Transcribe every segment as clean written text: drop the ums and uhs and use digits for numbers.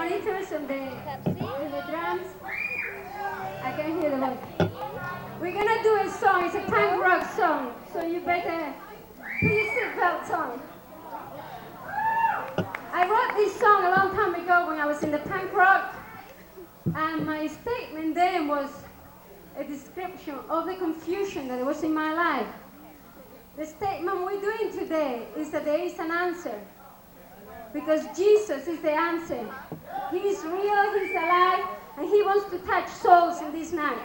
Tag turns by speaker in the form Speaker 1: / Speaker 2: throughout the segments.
Speaker 1: monitors and the drums. I can hear the voice. We're gonna do a song. It's a punk rock song, so you better put your seatbelts on. I wrote this song a long time ago when I was in the punk rock, and my statement then was a description of the confusion that was in my life. The statement we're doing today is that there is an answer, because Jesus is the answer. He is real, He's alive, and He wants to touch souls in this night.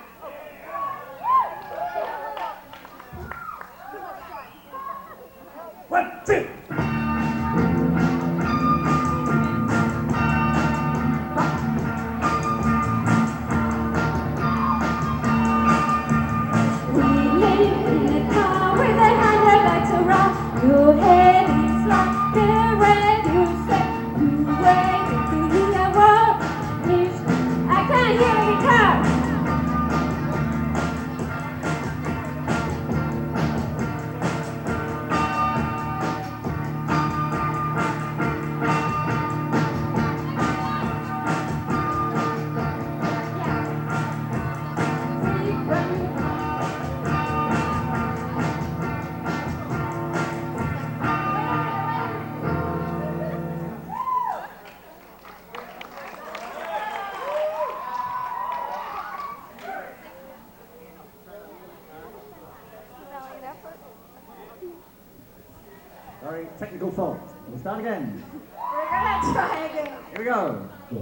Speaker 2: One, two.
Speaker 1: Your head is like the radio set. You wait to hear what is. I can't hear the guitar.
Speaker 2: Sorry, technical fault. We'll start again.
Speaker 1: We're gonna try again.
Speaker 2: Here we go. You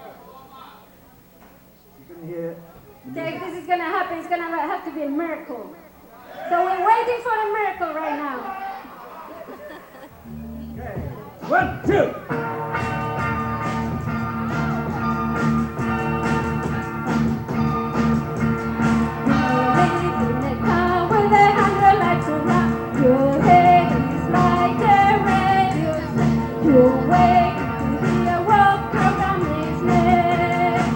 Speaker 2: couldn't hear.
Speaker 1: Okay, if this is gonna happen, it's gonna have to be a miracle. So we're waiting for a miracle right now.
Speaker 2: Okay. One, two.
Speaker 1: Your head is like a radio set. You're waiting to hear what program is next.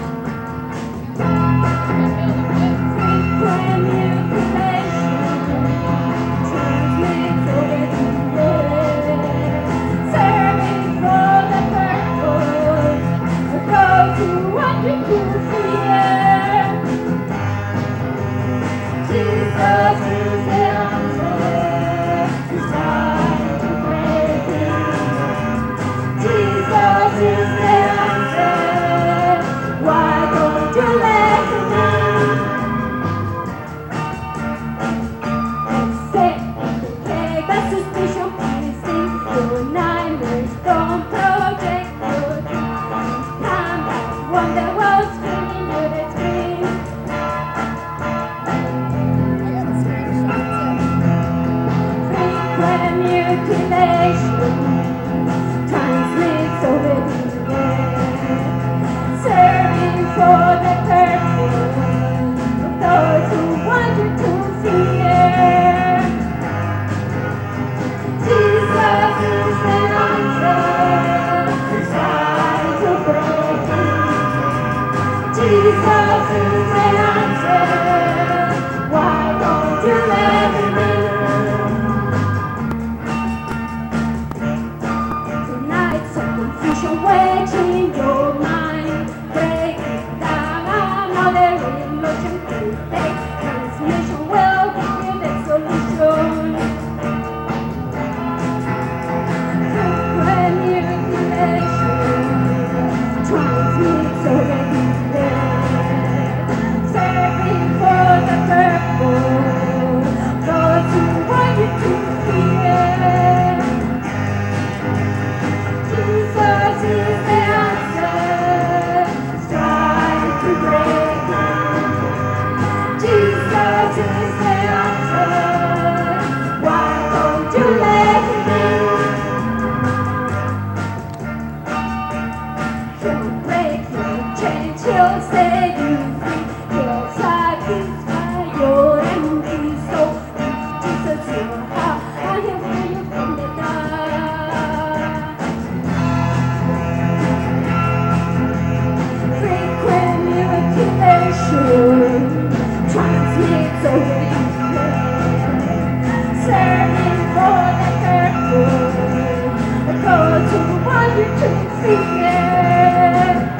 Speaker 1: Frequent mutilation transmits over the air, serving for the purpose of those who want you to fear. Jesus is the answer. Jesus is the answer. Why don't you let him in? Accept, take a suspicion, please. Your nightmares don't project your dreams. Come back, wonder what's screaming you the scream. Frequent mutilation transmits over the air, serving for the purpose of those who want you to fear. Jesus is the answer. Try to break it. Jesus is the answer. Why don't you let him in? Tonight's a confusion wedging your mind. Break it down, another illusion to take. Transmission will give you the solution. Frequent mutilation transmits over the air, serving for the purpose of those who want you to fear. Jesus is the answer. Strive to break it. Jesus is the answer. Why don't you let him in? He'll break your chains. He'll set you free. He'll satisfy your empty soul. Give Jesus your heart, and He'll free you from the dark. Frequent mutilation transmits over the air, serving for the purpose of those who want you to fear.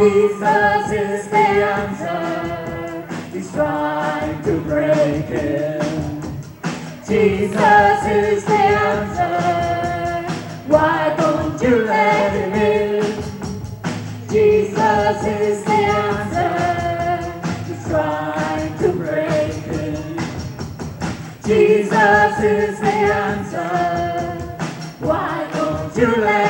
Speaker 3: Jesus is the answer. He's trying to break it. Jesus is the answer. Why don't you let him in? Jesus is the answer. He's trying to break it. Jesus is the answer. Why don't you let